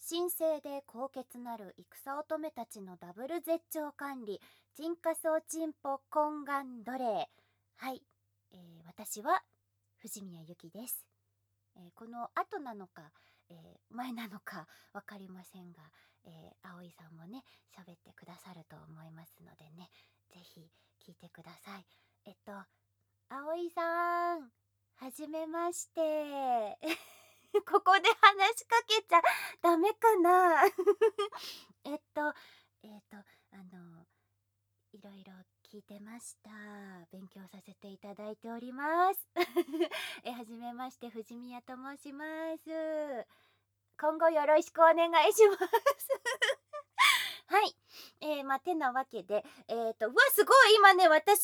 神聖で高潔なる戦乙女たちのダブル絶頂管理、鎮火草チンポ懇願奴隷。はい、私は藤宮由紀です。この後なのか、前なのか分かりませんが、葵さんもね喋ってくださると思いますのでね、ぜひ聞いてください。葵さん、はじめましてここで話しかけちゃダメかなえっといろいろ聞いてました。勉強させていただいておりますはじめまして、藤宮と申します。今後よろしくお願いしますはい、てなわけで、うわすごい今ね、私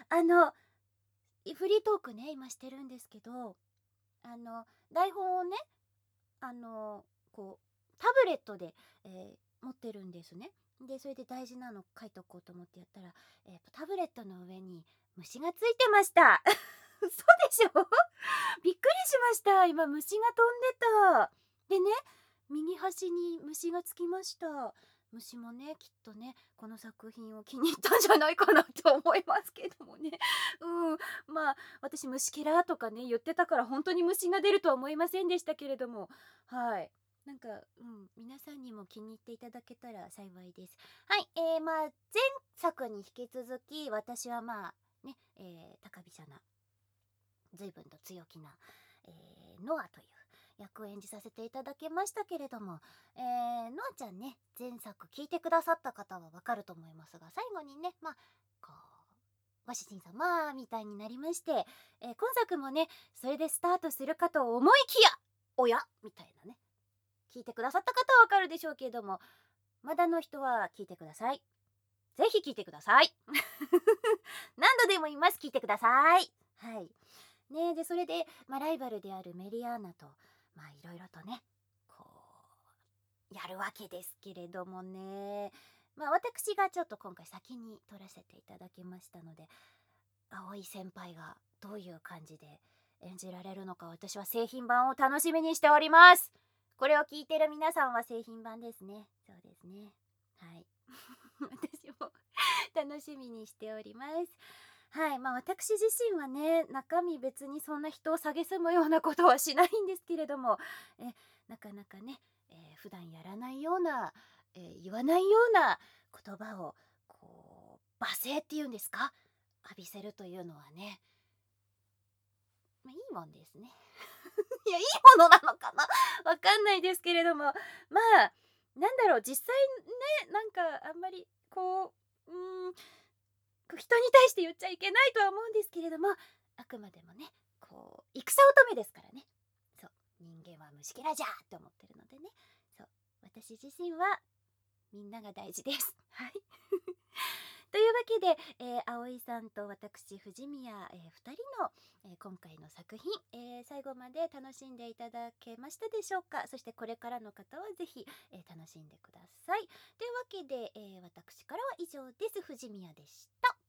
フリートークね今してるんですけど、台本をね、こうタブレットで、持ってるんですね。でそれで大事なの書いとこうと思ってやったら、タブレットの上に虫がついてました嘘でしょびっくりしました。今虫が飛んでた。でね、右端に虫がつきました。虫もねきっとねこの作品を気に入ったんじゃないかなと思いますけどもねまあ私虫けらとかね言ってたから本当に虫が出るとは思いませんでしたけれども、はい、なんか皆さんにも気に入っていただけたら幸いです。はい、前作に引き続き私はね、高飛車な随分と強気な、ノアという役を演じさせていただきましたけれども、ノアちゃんね前作聞いてくださった方はわかると思いますが、最後にねこうご主人様みたいになりまして、今作もねそれでスタートするかと思いきやおやみたいなね、聞いてくださった方はわかるでしょうけれども、まだの人は聞いてください。ぜひ聞いてください何度でも言います、聞いてください。はいね、でそれで、ライバルであるメリアーナといろいろとねこうやるわけですけれどもね、私がちょっと今回先に撮らせていただきましたので、葵先輩がどういう感じで演じられるのか、私は製品版を楽しみにしております。これを聞いてる皆さんは製品版ですね。そうですね、はい私も楽しみにしております。はい、私自身はね中身別にそんな人を蔑むようなことはしないんですけれども、なかなかね、普段やらないような、言わないような言葉をこう罵声っていうんですか、浴びせるというのはね、いいもんですねいやいいものなのかなわかんないですけれども、なんだろう、実際ねなんかあんまり人に対して言っちゃいけないとは思うんですけれども、あくまでもねこう戦乙女ですからね。そう、人間は虫けらじゃって思ってるのでね、そう私自身はみんなが大事ですはいというわけで、葵さんと私藤宮、2人の、今回の作品、最後まで楽しんでいただけましたでしょうか。そしてこれからの方はぜひ、楽しんでください。というわけで、私からは以上です。藤宮でした。